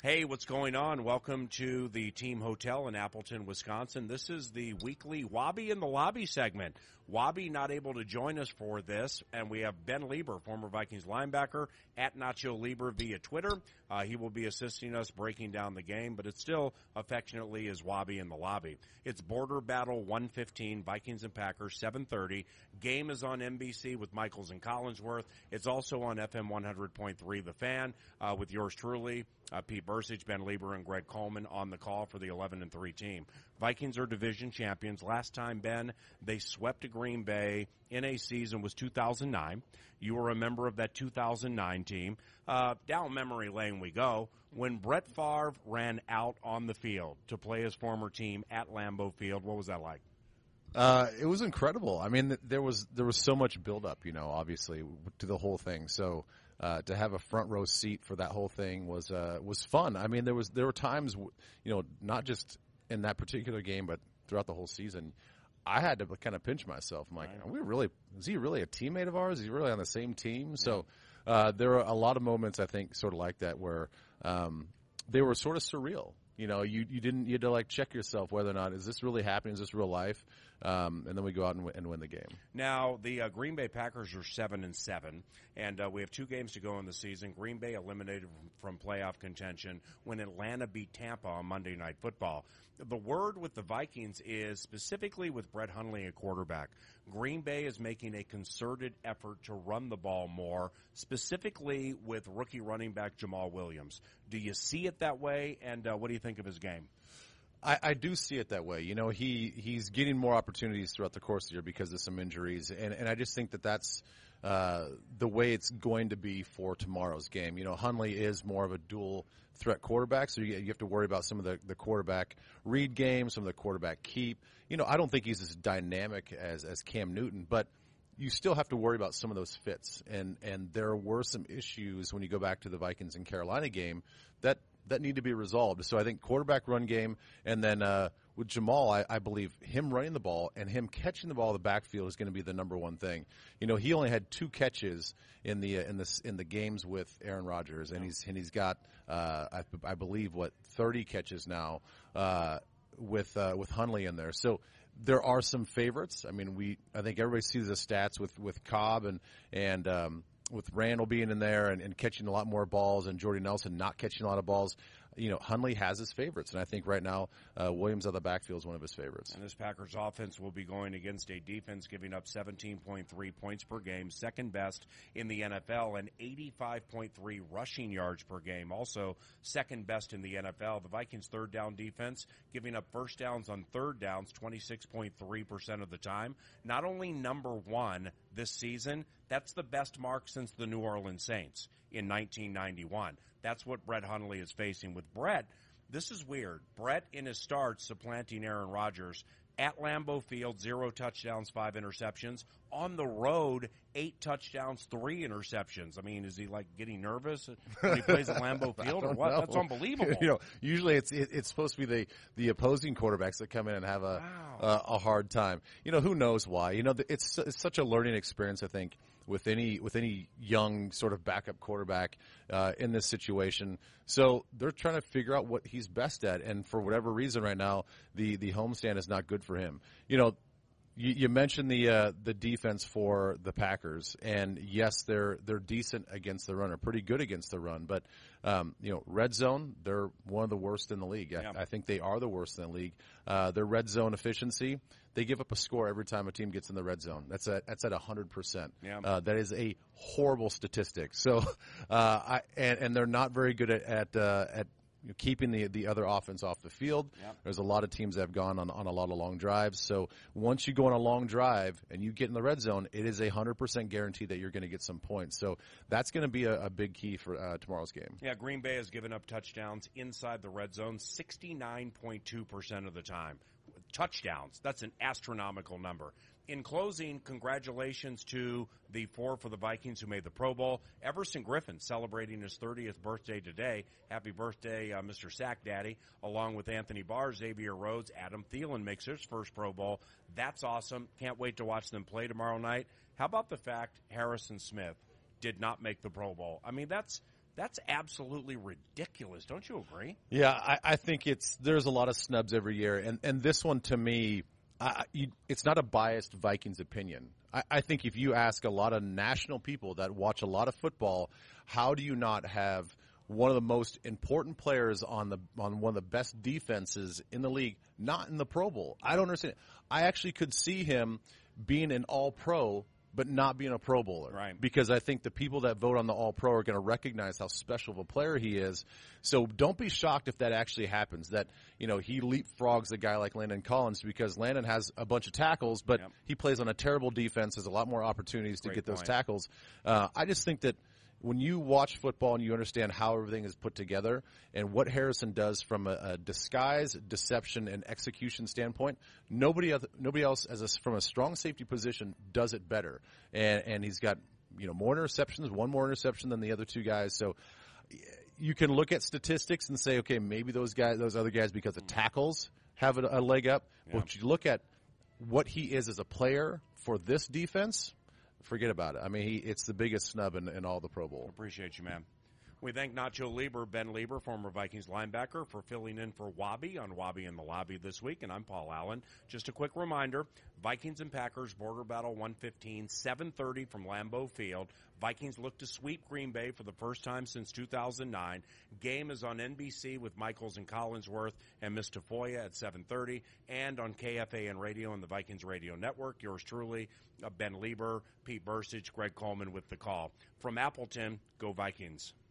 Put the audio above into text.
Hey, what's going on? Welcome to the Team Hotel in Appleton, Wisconsin. This is the weekly Wabi in the Lobby segment. Wabi not able to join us for this, and we have Ben Lieber, former Vikings linebacker, at Nacho Lieber via Twitter. He will be assisting us breaking down the game, but it's still affectionately is Wabi in the Lobby. It's Border Battle 115, Vikings and Packers, 7:30. Game is on NBC with Michaels and Collinsworth. It's also on FM 100.3 The Fan with yours truly, Pete Bursich, Ben Lieber, and Greg Coleman on the call for the 11-3 team. Vikings are division champions. Last time, Ben, they swept Green Bay in a season was 2009. You were a member of that 2009 team. Down memory lane we go. When Brett Favre ran out on the field to play his former team at Lambeau Field, what was that like? It was incredible. I mean, there was so much buildup, obviously, to the whole thing. So to have a front row seat for that whole thing was fun. I mean, there were times, not just in that particular game, but throughout the whole season, I had to kind of pinch myself. I'm like, is he really a teammate of ours? Is he really on the same team? So there were a lot of moments, I think, sort of like that where they were sort of surreal. You had to like check yourself whether or not is this really happening? Is this real life? And then we go out and win the game. Now the Green Bay Packers are 7-7, and we have 2 games to go in the season. Green Bay eliminated from playoff contention when Atlanta beat Tampa on Monday Night Football. The word with the Vikings is specifically with Brett Hundley at quarterback. Green Bay is making a concerted effort to run the ball more, specifically with rookie running back Jamal Williams. Do you see it that way, and what do you think of his game? I do see it that way. He's getting more opportunities throughout the course of the year because of some injuries, and I just think that's the way it's going to be for tomorrow's game. Hundley is more of a dual threat quarterback, so you have to worry about some of the quarterback read game, some of the quarterback keep. I don't think he's as dynamic as Cam Newton, but you still have to worry about some of those fits. And there were some issues when you go back to the Vikings and Carolina game that need to be resolved. So I think quarterback run game, and then with Jamal, I believe him running the ball and him catching the ball in the backfield is going to be the number one thing. He only had 2 catches in the games with Aaron Rodgers, and he's got I believe 30 catches now with Hundley in there. So there are some favorites. I mean, I think everybody sees the stats with Cobb and with Randall being in there and catching a lot more balls, and Jordy Nelson not catching a lot of balls. Hundley has his favorites, and I think right now Williams out of the backfield is one of his favorites. And this Packers offense will be going against a defense giving up 17.3 points per game, second best in the NFL, and 85.3 rushing yards per game, also second best in the NFL. The Vikings' third down defense giving up first downs on third downs 26.3% of the time. Not only number 1 this season, that's the best mark since the New Orleans Saints in 1991. That's what Brett Hundley is facing. With Brett, this is weird. Brett, in his starts, supplanting Aaron Rodgers. At Lambeau Field, 0 touchdowns, 5 interceptions. On the road, 8 touchdowns, 3 interceptions. I mean, is he like getting nervous when he plays at Lambeau Field or what? That's unbelievable. Usually it's supposed to be the opposing quarterbacks that come in and have a hard time. Who knows why? It's such a learning experience, I think, with any young sort of backup quarterback in this situation. So they're trying to figure out what he's best at, and for whatever reason right now, the homestand is not good for him. You mentioned the defense for the Packers, and yes, they're decent against the run, or pretty good against the run. But red zone, they're one of the worst in the league. Yeah. I think they are the worst in the league. Their red zone efficiency, they give up a score every time a team gets in the red zone. That's at 100%. Yeah. That is a horrible statistic. So, and they're not very good at keeping the other offense off the field. Yep. There's a lot of teams that have gone on a lot of long drives. So once you go on a long drive and you get in the red zone, it is 100% guarantee that you're going to get some points. So that's going to be a big key for tomorrow's game. Yeah, Green Bay has given up touchdowns inside the red zone 69.2% of the time. Touchdowns, that's an astronomical number. In closing, congratulations to the 4 for the Vikings who made the Pro Bowl. Everson Griffin celebrating his 30th birthday today. Happy birthday, Mr. Sack Daddy. Along with Anthony Barr, Xavier Rhodes, Adam Thielen makes his first Pro Bowl. That's awesome. Can't wait to watch them play tomorrow night. How about the fact Harrison Smith did not make the Pro Bowl? I mean, that's That's absolutely ridiculous. Don't you agree? Yeah, I think there's a lot of snubs every year, and this one to me, it's not a biased Vikings opinion. I think if you ask a lot of national people that watch a lot of football, how do you not have one of the most important players on one of the best defenses in the league not in the Pro Bowl? I don't understand. I actually could see him being an All-Pro but not being a Pro Bowler. Right. Because I think the people that vote on the All-Pro are going to recognize how special of a player he is. So don't be shocked if that actually happens, that, he leapfrogs a guy like Landon Collins, because Landon has a bunch of tackles, but he plays on a terrible defense, has a lot more opportunities to get those tackles. I just think that when you watch football and you understand how everything is put together and what Harrison does from a disguise, deception, and execution standpoint, nobody else from a strong safety position does it better. And he's got more interceptions, one more interception than the other two guys. So you can look at statistics and say, okay, maybe those other guys, because of tackles, have a leg up. Yeah. But you look at what he is as a player for this defense, forget about it. I mean, it's the biggest snub in all the Pro Bowl. Appreciate you, man. We thank Nacho Lieber, Ben Lieber, former Vikings linebacker, for filling in for Wabi on Wabi in the Lobby this week, and I'm Paul Allen. Just a quick reminder, Vikings and Packers Border Battle 115, 7:30 from Lambeau Field. Vikings look to sweep Green Bay for the first time since 2009. Game is on NBC with Michaels and Collinsworth and Miss Tafoya at 7:30, and on KFAN Radio and the Vikings Radio Network. Yours truly, Ben Lieber, Pete Bursich, Greg Coleman with the call. From Appleton, go Vikings.